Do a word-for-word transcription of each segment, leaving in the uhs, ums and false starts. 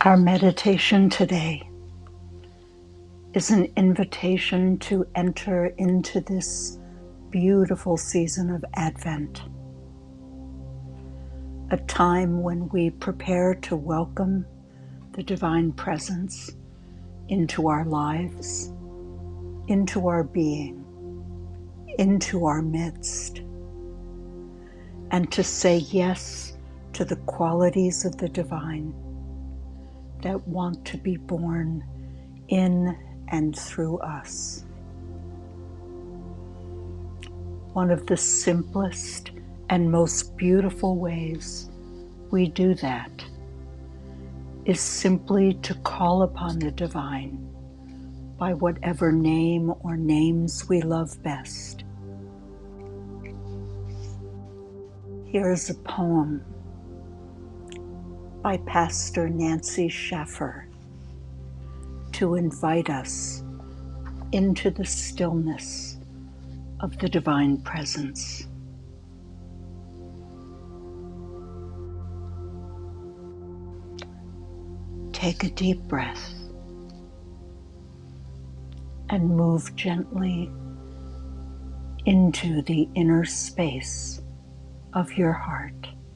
Our meditation today is an invitation to enter into this beautiful season of Advent, a time when we prepare to welcome the Divine Presence into our lives, into our being, into our midst, and to say yes to the qualities of the divine that want to be born in and through us. One of the simplest and most beautiful ways we do that is simply to call upon the divine by whatever name or names we love best. Here is a poem by Pastor Nancy Schaffer to invite us into the stillness of the Divine Presence. Take a deep breath and move gently into the inner space of your heart.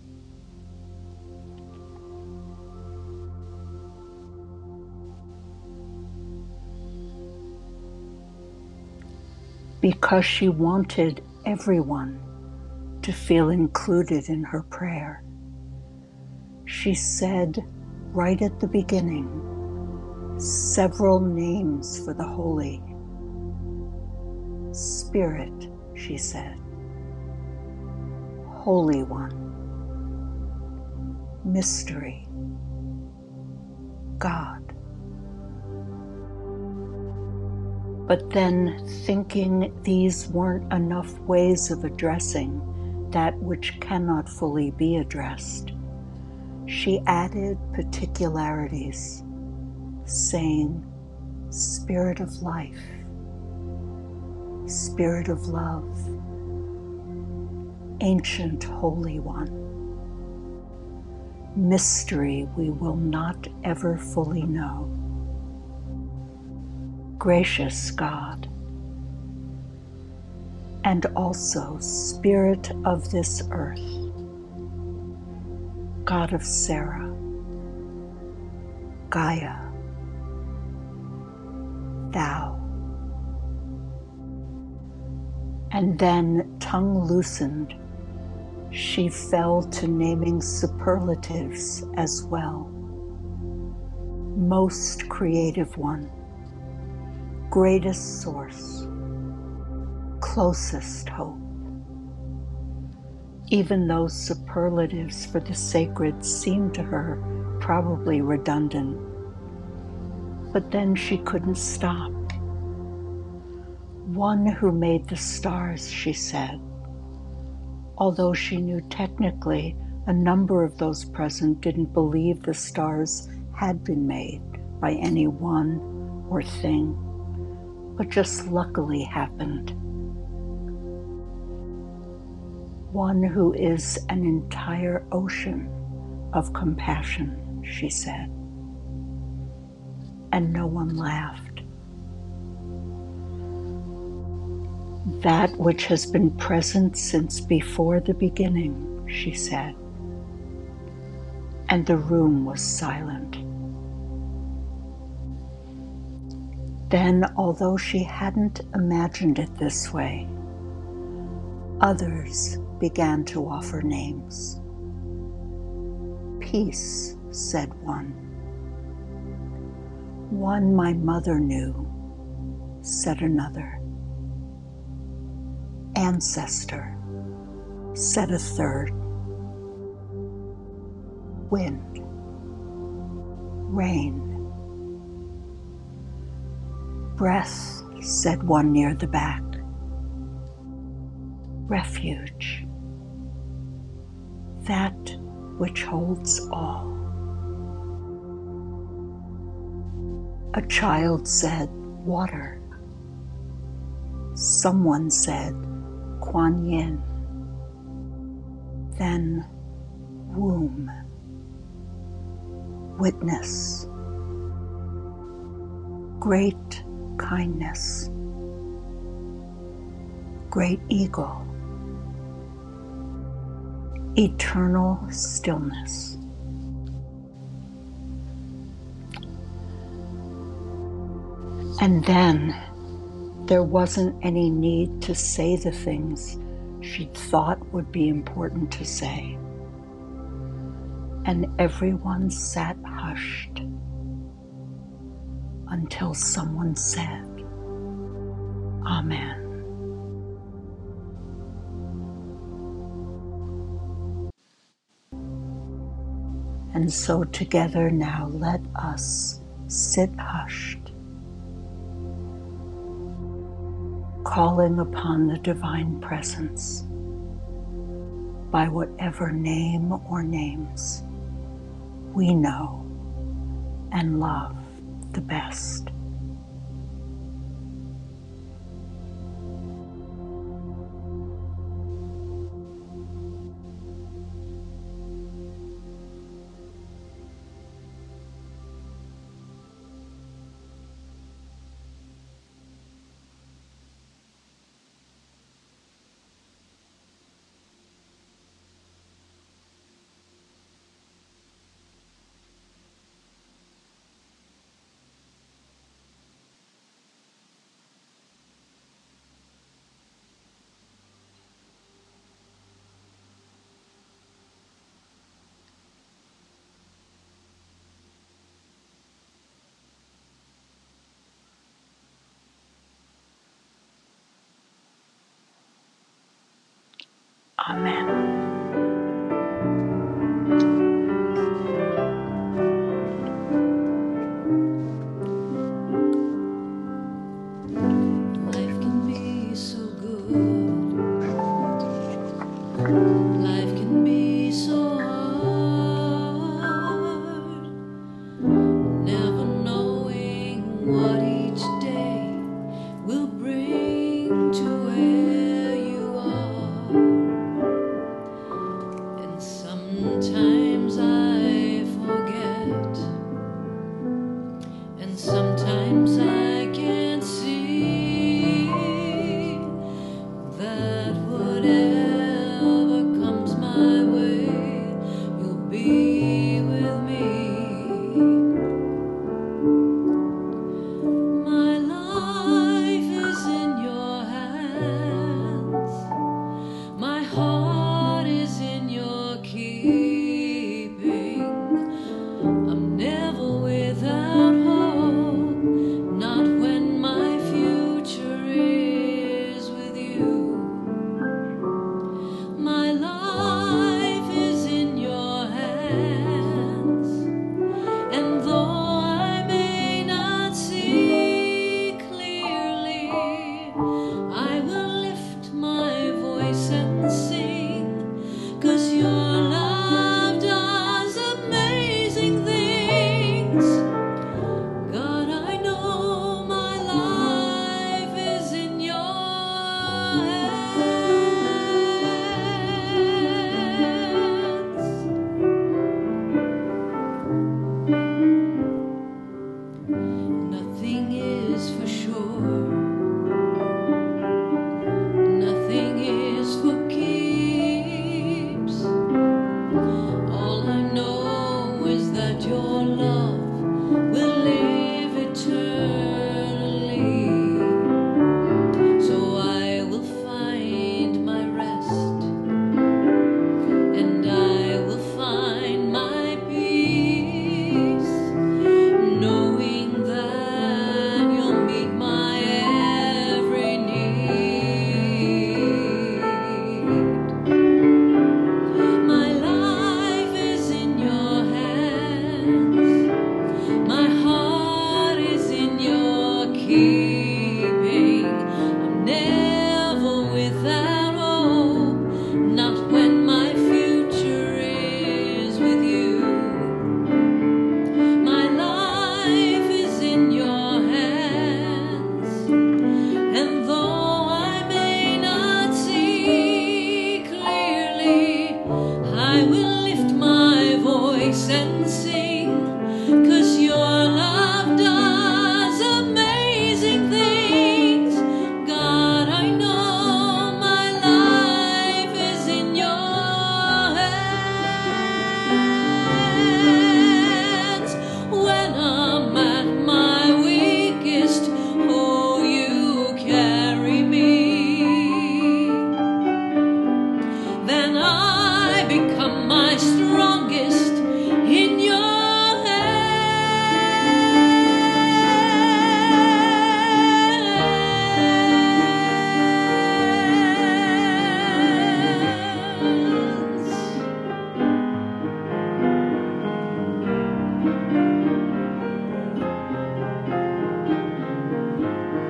Because she wanted everyone to feel included in her prayer, she said right at the beginning several names for the holy. Spirit, she said. Holy One. Mystery. God. But then, thinking these weren't enough ways of addressing that which cannot fully be addressed, she added particularities, saying, Spirit of life, Spirit of love, Ancient Holy One, mystery we will not ever fully know. Gracious God, and also Spirit of this earth, God of Sarah, Gaia, Thou. And then, tongue loosened, she fell to naming superlatives as well. Most creative one, greatest source, closest hope. Even those superlatives for the sacred seemed to her probably redundant. But then she couldn't stop. One who made the stars, she said, although she knew technically a number of those present didn't believe the stars had been made by any one or thing, but just luckily happened. One who is an entire ocean of compassion, she said. And no one laughed. That which has been present since before the beginning, she said. And the room was silent. Then, although she hadn't imagined it this way, others began to offer names. Peace, said one. One my mother knew, said another. Ancestor, said a third. Wind, rain. Breath, said one near the back. Refuge, that which holds all. A child said, water. Someone said, Kuan Yin. Then, womb. witness, great kindness, great eagle, eternal stillness. And then there wasn't any need to say the things she'd thought would be important to say. And everyone sat hushed until someone said, Amen. And so together now let us sit hushed, calling upon the Divine Presence by whatever name or names we know and love the best. Amen. Life can be so good. Life can be so hard. Never knowing what each day will bring to where you are.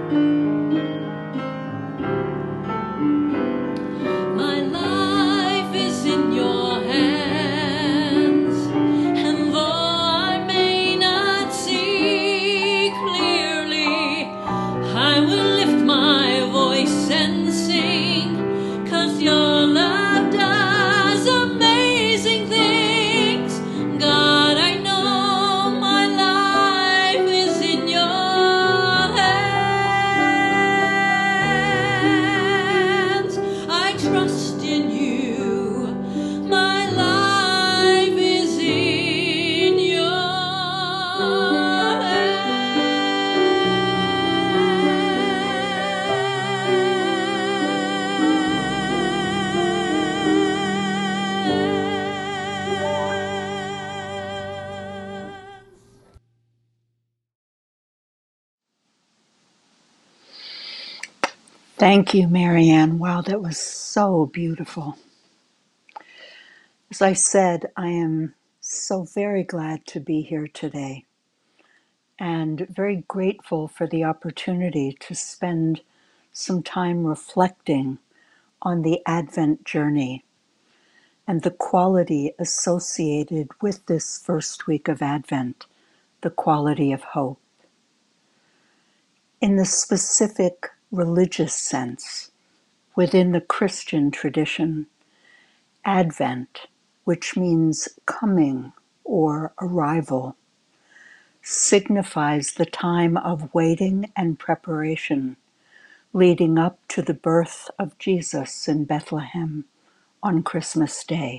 My life is in your hands, and though I may not see clearly, I will lift my voice and sing, 'cause your love does amazing things. God, I know my life is in your hands. I trust in you. My life is in your hands. Thank you, Marianne. Wow, that was so beautiful. As I said, I am so very glad to be here today and very grateful for the opportunity to spend some time reflecting on the Advent journey and the quality associated with this first week of Advent, the quality of hope. In the specific religious sense, within the Christian tradition, Advent, which means coming or arrival, signifies the time of waiting and preparation leading up to the birth of Jesus in Bethlehem on Christmas Day.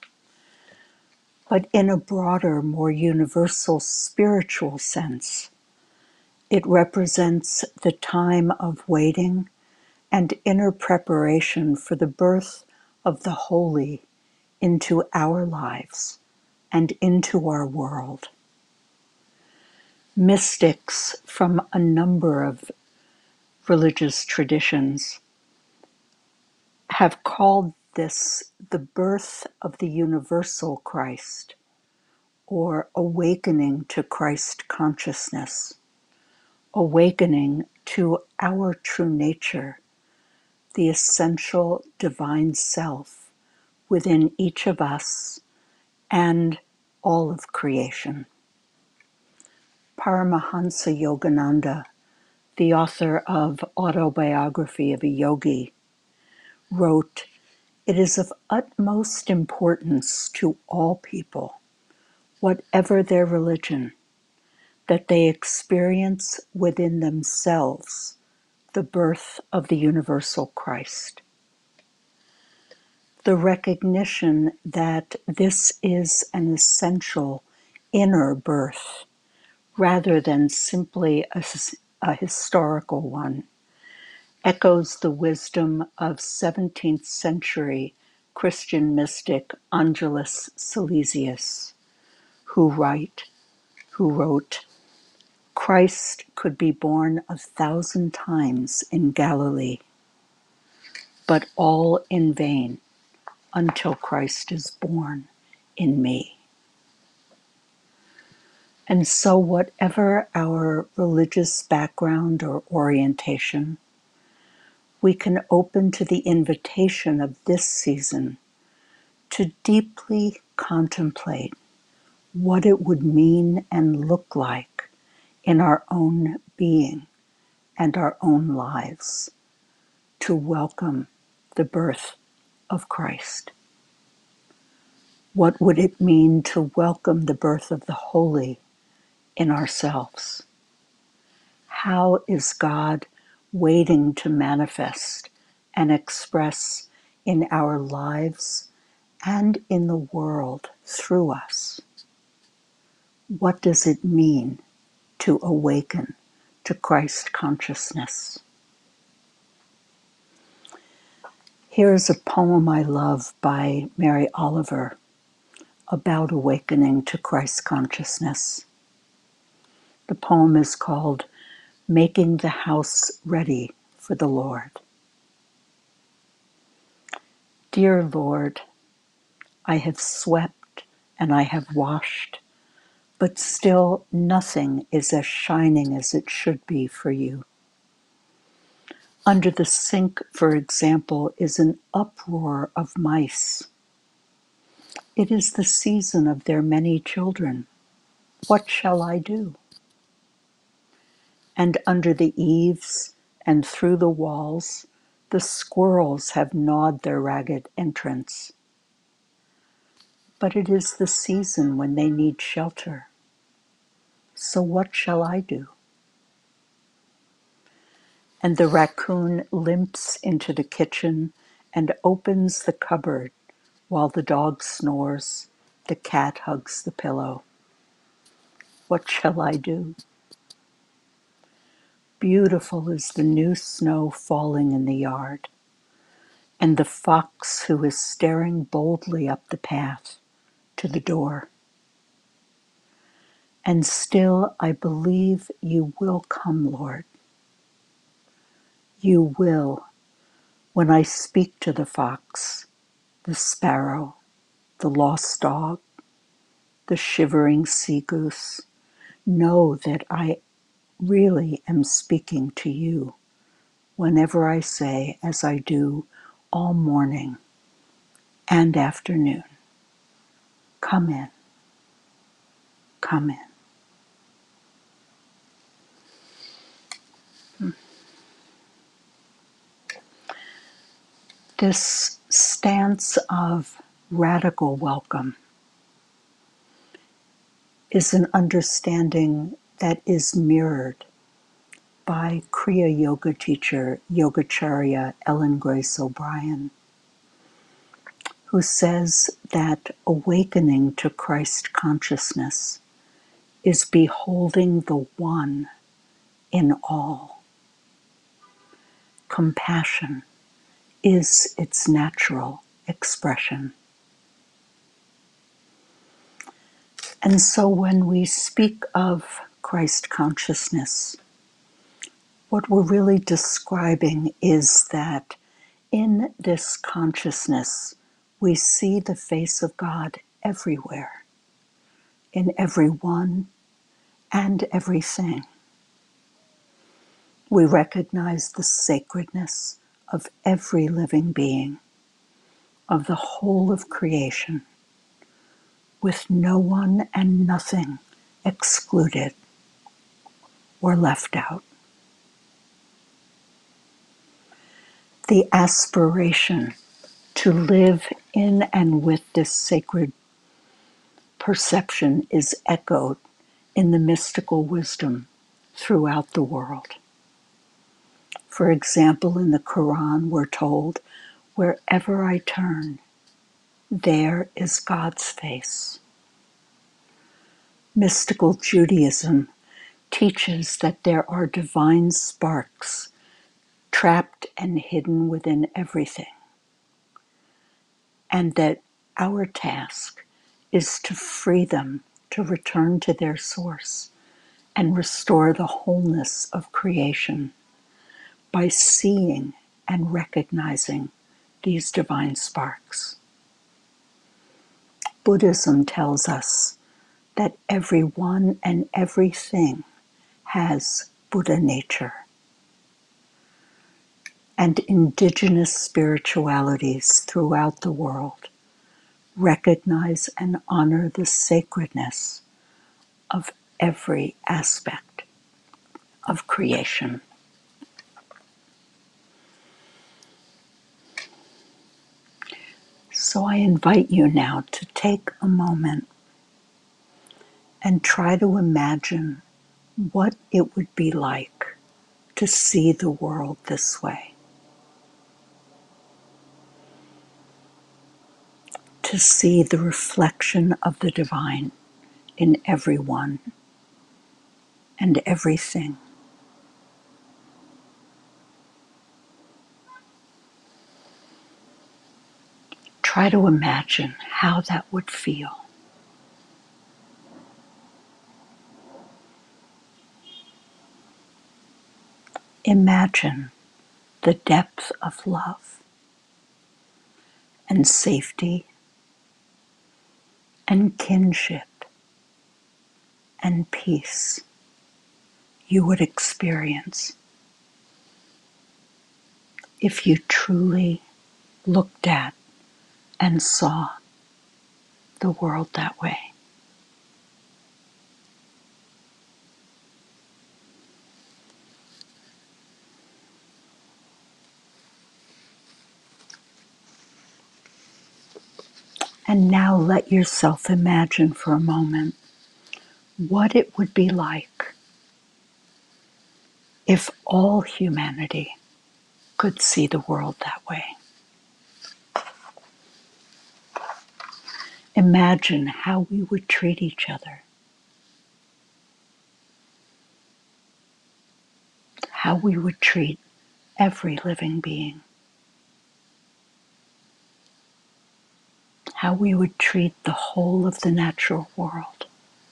But in a broader, more universal spiritual sense, it represents the time of waiting and inner preparation for the birth of the Holy into our lives and into our world. Mystics from a number of religious traditions have called this the birth of the universal Christ, or awakening to Christ consciousness, awakening to our true nature, the essential divine self within each of us and all of creation. Paramahansa Yogananda, the author of Autobiography of a Yogi, wrote, "It is of utmost importance to all people, whatever their religion, that they experience within themselves the birth of the universal Christ. The recognition that this is an essential inner birth rather than simply a, a historical one echoes the wisdom of seventeenth century Christian mystic Angelus Silesius, who write, who wrote, Christ could be born a thousand times in Galilee, but all in vain until Christ is born in me." And so, whatever our religious background or orientation, we can open to the invitation of this season to deeply contemplate what it would mean and look like in our own being and our own lives to welcome the birth of Christ. What would it mean to welcome the birth of the Holy in ourselves? How is God waiting to manifest and express in our lives and in the world through us? What does it mean to awaken to Christ consciousness? Here's a poem I love by Mary Oliver about awakening to Christ consciousness. The poem is called "Making the House Ready for the Lord." Dear Lord, I have swept and I have washed, but still nothing is as shining as it should be for you. Under the sink, for example, is an uproar of mice. It is the season of their many children. What shall I do? And under the eaves and through the walls, the squirrels have gnawed their ragged entrance. But it is the season when they need shelter. So what shall I do? And the raccoon limps into the kitchen and opens the cupboard while the dog snores, the cat hugs the pillow. What shall I do? Beautiful is the new snow falling in the yard, and the fox who is staring boldly up the path to the door. And still I believe you will come, Lord. You will, when I speak to the fox, the sparrow, the lost dog, the shivering sea goose, know that I really am speaking to you whenever I say, as I do all morning and afternoon, come in, come in. This stance of radical welcome is an understanding that is mirrored by Kriya Yoga teacher Yogacharya Ellen Grace O'Brien, who says that awakening to Christ consciousness is beholding the one in all. Compassion is its natural expression. And so when we speak of Christ consciousness, what we're really describing is that in this consciousness, we see the face of God everywhere, in everyone and everything. We recognize the sacredness of every living being, of the whole of creation, with no one and nothing excluded or left out. The aspiration to live in and with this sacred perception is echoed in the mystical wisdom throughout the world. For example, in the Quran, we're told, wherever I turn, there is God's face. Mystical Judaism teaches that there are divine sparks trapped and hidden within everything, and that our task is to free them to return to their source and restore the wholeness of creation by seeing and recognizing these divine sparks. Buddhism tells us that everyone and everything has Buddha nature. And indigenous spiritualities throughout the world recognize and honor the sacredness of every aspect of creation. So I invite you now to take a moment and try to imagine what it would be like to see the world this way. To see the reflection of the divine in everyone and everything. Try to imagine how that would feel. Imagine the depth of love and safety and kinship and peace you would experience. if you truly looked at and saw the world that way. And now let yourself imagine for a moment what it would be like if all humanity could see the world that way. Imagine how we would treat each other, how we would treat every living being, how we would treat the whole of the natural world.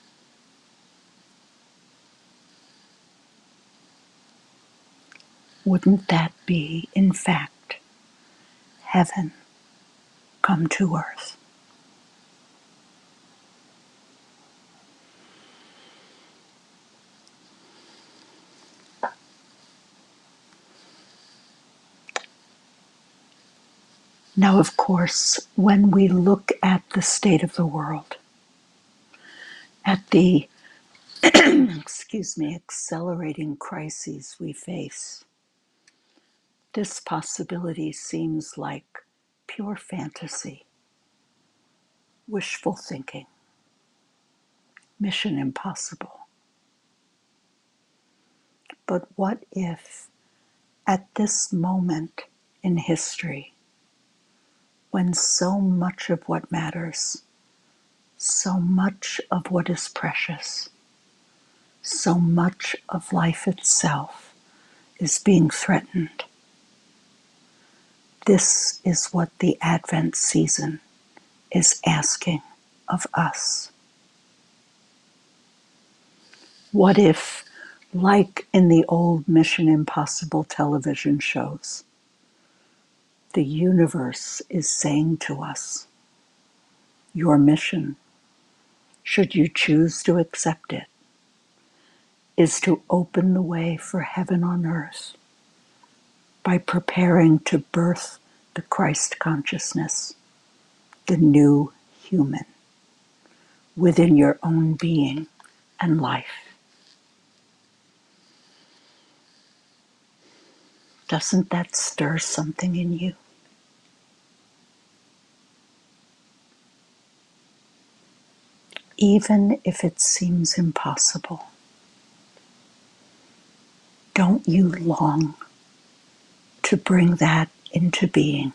Wouldn't that be, in fact, heaven come to earth? Now, of course, when we look at the state of the world, at the, excuse me, accelerating crises we face, this possibility seems like pure fantasy, wishful thinking, mission impossible. But what if, at this moment in history, when so much of what matters, so much of what is precious, so much of life itself is being threatened? This is what the Advent season is asking of us. What if, like in the old Mission Impossible television shows, the universe is saying to us, your mission, should you choose to accept it, is to open the way for heaven on earth by preparing to birth the Christ consciousness, the new human, within your own being and life. Doesn't that stir something in you? Even if it seems impossible, don't you long to bring that into being?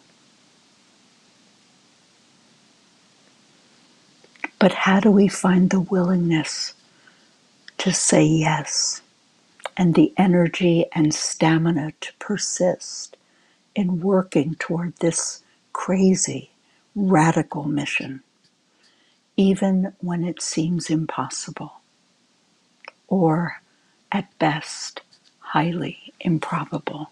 But how do we find the willingness to say yes and the energy and stamina to persist in working toward this crazy, radical mission, even when it seems impossible, or at best, highly improbable?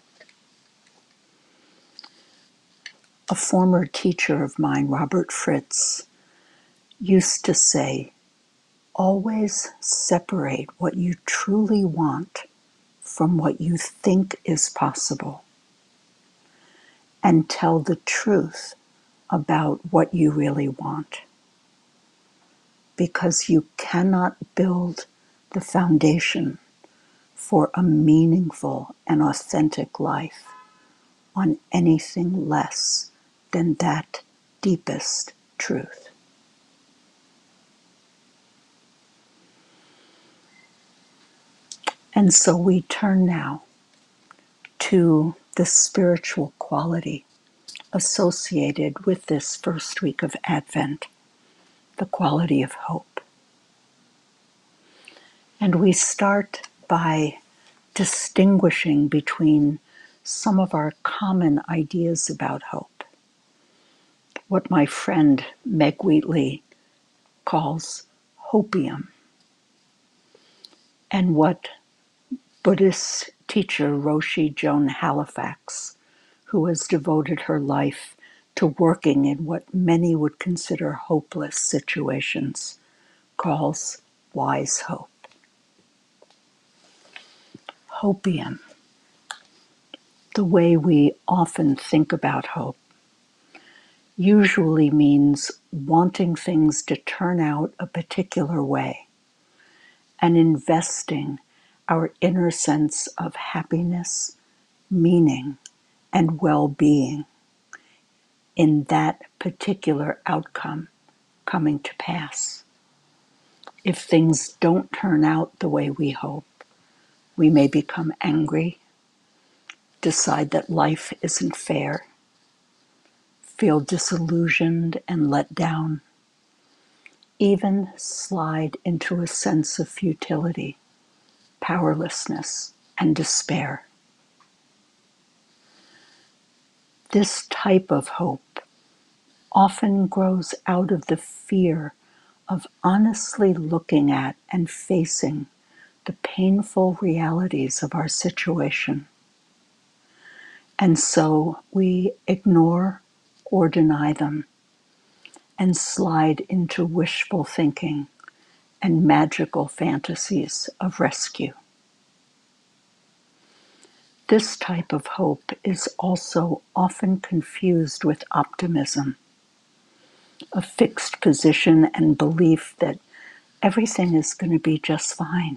A former teacher of mine, Robert Fritz, used to say, always separate what you truly want from what you think is possible, and tell the truth about what you really want. Because you cannot build the foundation for a meaningful and authentic life on anything less than that deepest truth. And so we turn now to the spiritual quality associated with this first week of Advent, the quality of hope. And we start by distinguishing between some of our common ideas about hope, what my friend Meg Wheatley calls hopium, and what Buddhist teacher Roshi Joan Halifax, who has devoted her life to working in what many would consider hopeless situations, calls wise hope. Hopium The way we often think about hope usually means wanting things to turn out a particular way and investing our inner sense of happiness, meaning, and well-being in that particular outcome coming to pass. If things don't turn out the way we hope, we may become angry, decide that life isn't fair, feel disillusioned and let down, even slide into a sense of futility, powerlessness, and despair. This type of hope often grows out of the fear of honestly looking at and facing the painful realities of our situation. And so we ignore or deny them and slide into wishful thinking and magical fantasies of rescue. This type of hope is also often confused with optimism, a fixed position and belief that everything is going to be just fine,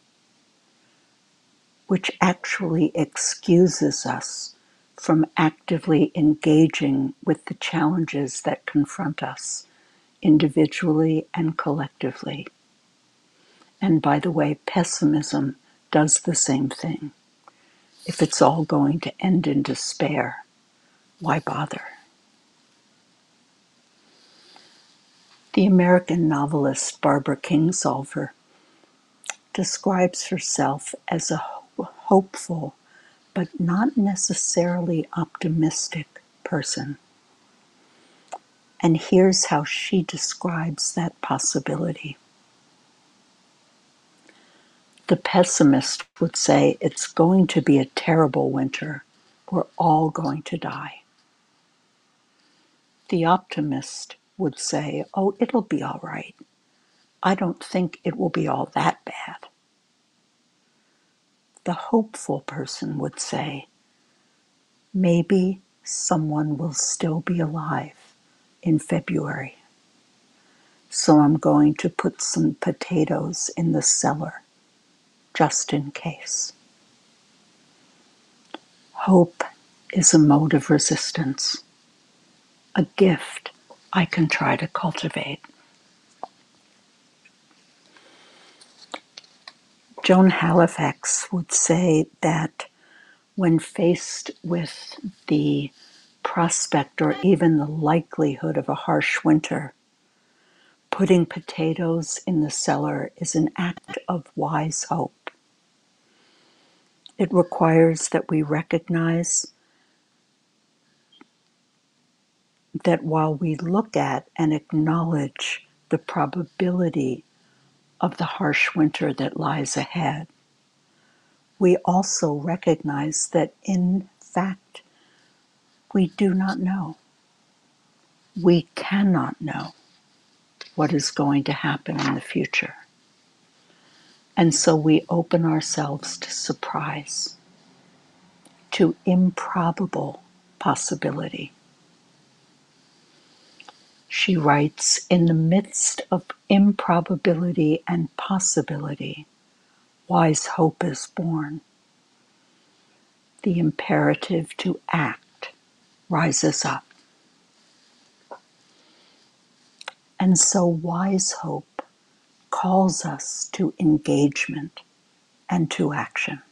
which actually excuses us from actively engaging with the challenges that confront us individually and collectively. And by the way, pessimism does the same thing. If it's all going to end in despair, why bother? The American novelist Barbara Kingsolver describes herself as a hopeful but not necessarily optimistic person. And here's how she describes that possibility. The pessimist would say it's going to be a terrible winter. We're all going to die. The optimist would say, oh, it'll be all right. I don't think it will be all that bad. The hopeful person would say, maybe someone will still be alive in February. So I'm going to put some potatoes in the cellar, just in case. Hope is a mode of resistance, a gift I can try to cultivate. Joan Halifax would say that when faced with the prospect or even the likelihood of a harsh winter, putting potatoes in the cellar is an act of wise hope. It requires that we recognize that while we look at and acknowledge the probability of the harsh winter that lies ahead, we also recognize that in fact, we do not know. We cannot know what is going to happen in the future. And so we open ourselves to surprise, to improbable possibility. She writes, in the midst of improbability and possibility, wise hope is born. The imperative to act rises up. And so wise hope calls us to engagement and to action.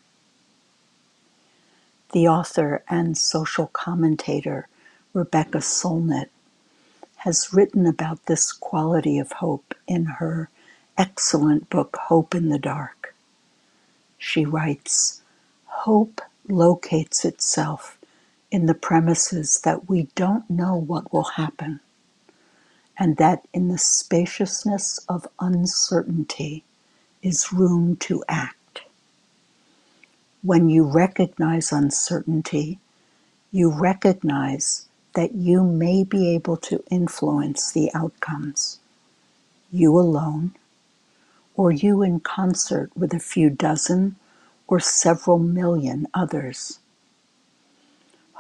The author and social commentator Rebecca Solnit has written about this quality of hope in her excellent book, Hope in the Dark. She writes, hope locates itself in the premises that we don't know what will happen, and that in the spaciousness of uncertainty is room to act. When you recognize uncertainty, you recognize that you may be able to influence the outcomes, you alone, or you in concert with a few dozen or several million others.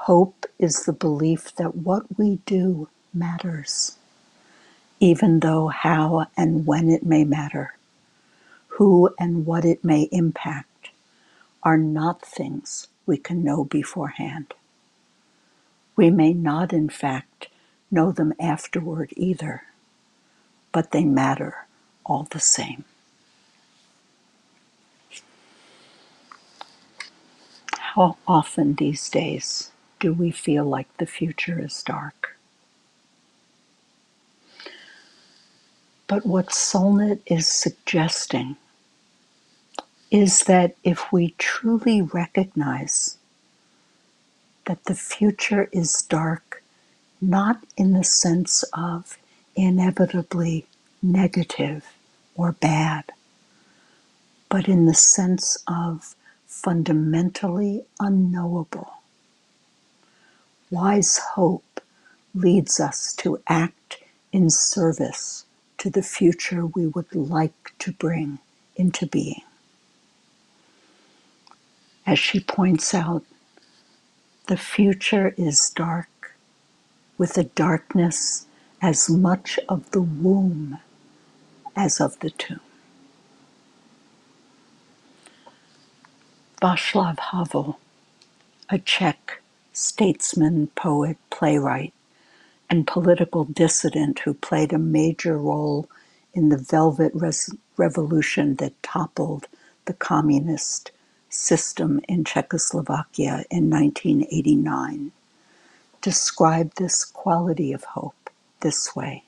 Hope is the belief that what we do matters, even though how and when it may matter, who and what it may impact, are not things we can know beforehand. We may not, in fact, know them afterward either, but they matter all the same. How often these days do we feel like the future is dark? But what Soulnet is suggesting is that if we truly recognize that the future is dark, not in the sense of inevitably negative or bad, but in the sense of fundamentally unknowable, wise hope leads us to act in service to the future we would like to bring into being. As she points out, the future is dark, with a darkness as much of the womb as of the tomb. Václav Havel, a Czech statesman, poet, playwright, and political dissident who played a major role in the Velvet Res- Revolution that toppled the communist system in Czechoslovakia in nineteen eighty-nine, described this quality of hope this way.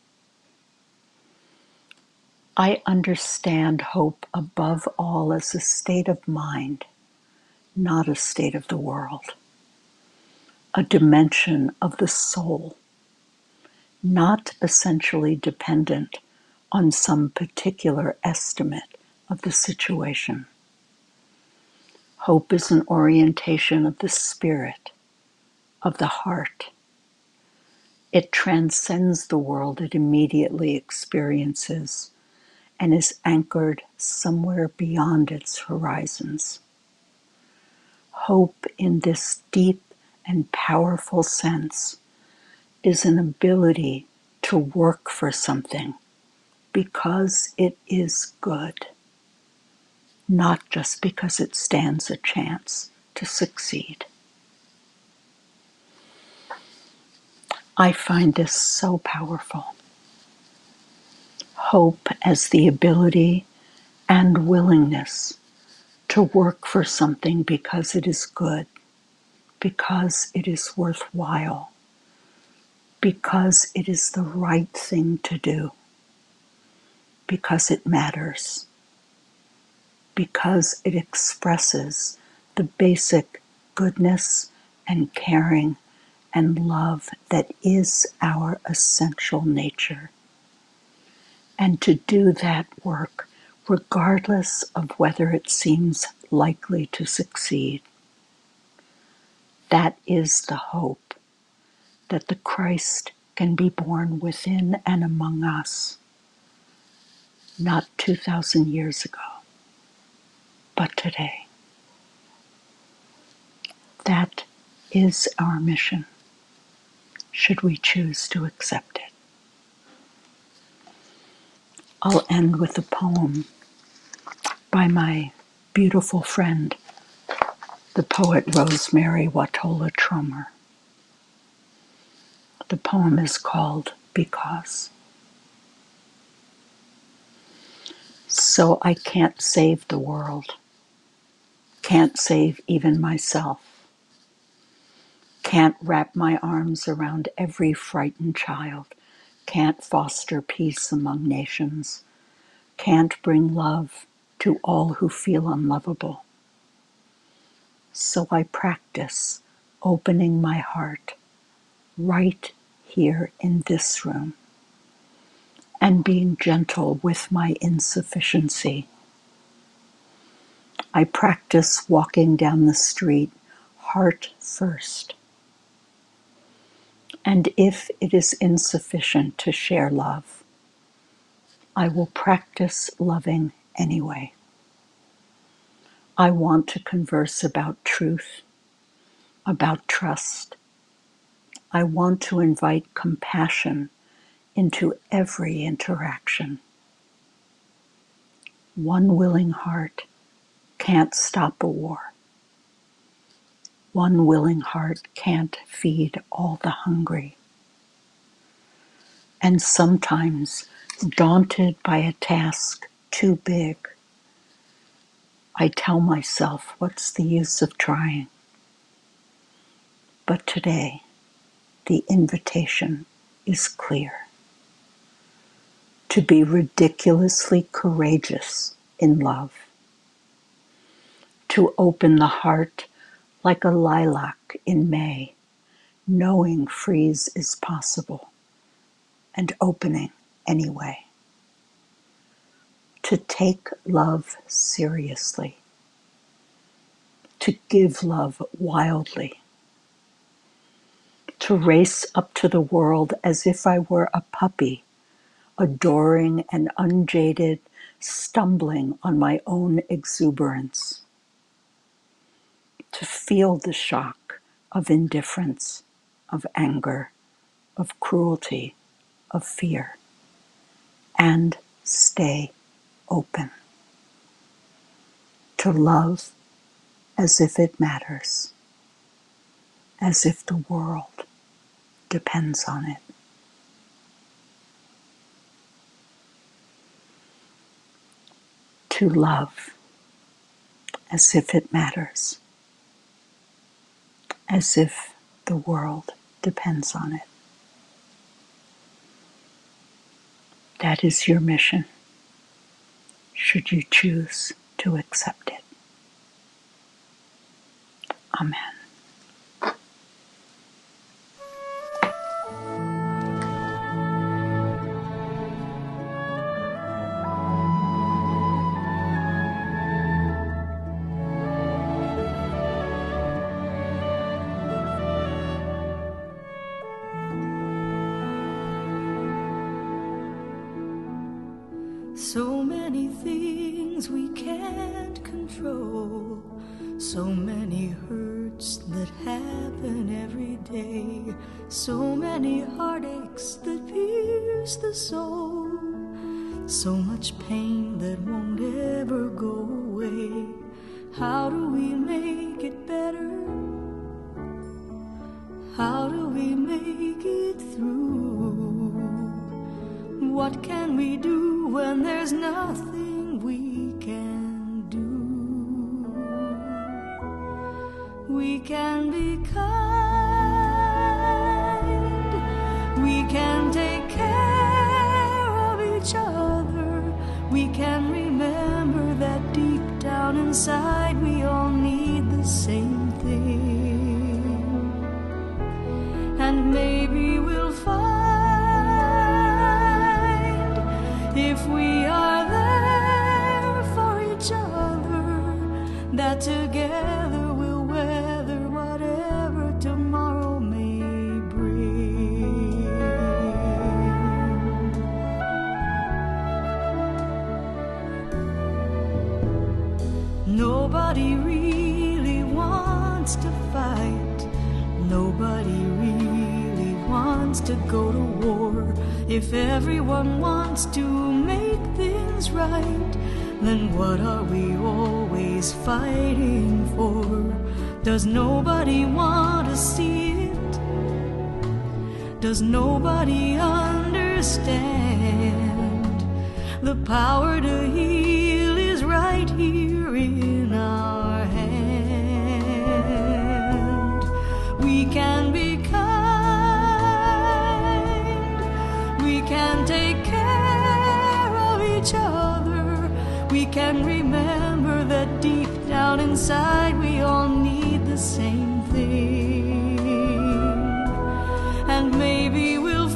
I understand hope above all as a state of mind, not a state of the world, a dimension of the soul, not essentially dependent on some particular estimate of the situation. Hope is an orientation of the spirit, of the heart. It transcends the world it immediately experiences and is anchored somewhere beyond its horizons. Hope in this deep and powerful sense is an ability to work for something because it is good, not just because it stands a chance to succeed. I find this so powerful. Hope as the ability and willingness to work for something because it is good, because it is worthwhile, because it is the right thing to do, because it matters, because it expresses the basic goodness and caring and love that is our essential nature. And to do that work regardless of whether it seems likely to succeed. That is the hope that the Christ can be born within and among us, not two thousand years ago, but today. That is our mission, should we choose to accept it. I'll end with a poem by my beautiful friend, the poet Rosemary Watola Trommer. The poem is called Because. So I can't save the world, can't save even myself, can't wrap my arms around every frightened child, can't foster peace among nations, can't bring love to all who feel unlovable. So I practice opening my heart right here in this room and being gentle with my insufficiency. I practice walking down the street heart first. And if it is insufficient to share love, I will practice loving anyway. I want to converse about truth, about trust. I want to invite compassion into every interaction. One willing heart can't stop a war. One willing heart can't feed all the hungry. And sometimes, daunted by a task too big, I tell myself, what's the use of trying? But today, the invitation is clear. To be ridiculously courageous in love. To open the heart like a lilac in May, knowing freeze is possible and opening anyway. To take love seriously. To give love wildly. To race up to the world as if I were a puppy, adoring and unjaded, stumbling on my own exuberance. To feel the shock of indifference, of anger, of cruelty, of fear, and stay open. To love as if it matters, as if the world depends on it. To love as if it matters, as if the world depends on it. That is your mission, should you choose to accept it. Amen. So many things we can't control, so many hurts that happen every day, so many heartaches that pierce the soul, so much pain that won't ever go away. How do we make it better? How do we make it through? What can we do when there's nothing we can do? We can be kind, we can take care of each other, we can remember that deep down inside we all need the same thing. And maybe we'll find, if we are there for each other, that together we'll weather whatever tomorrow may bring. Nobody really wants to fight. Nobody really wants to go to war. If everyone wants to make things right, then what are we always fighting for? Does nobody want to see it? Does nobody understand? The power to heal is right here in our hand. We can be kind, we can take care of each other, we can remember that deep down inside we all need the same thing. And maybe we'll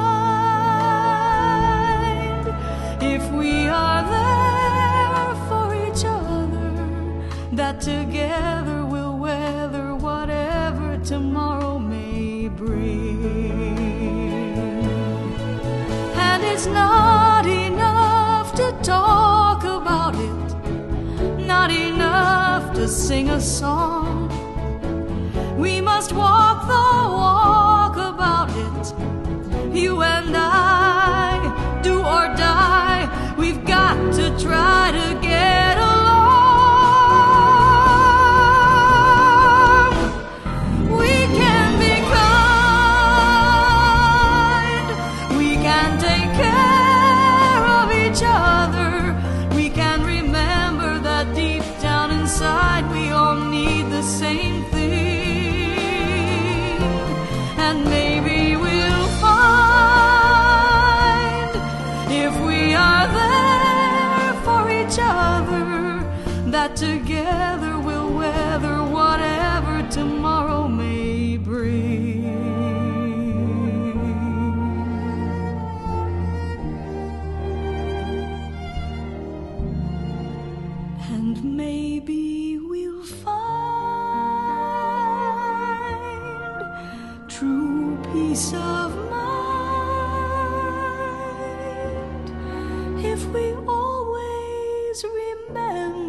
find, if we are there for each other, that together we'll weather whatever tomorrow may bring. And it's not enough to talk about it, not enough to sing a song. We must walk the walk about it. You and I, do or die. We've got to try to get along. We can be kind. We can take care of each other. We can remember that deep down inside we all need the same thing. And maybe we'll find, if we are there for each other, that together we'll weather whatever tomorrow may bring. And maybe we'll find true peace of mind if we always remember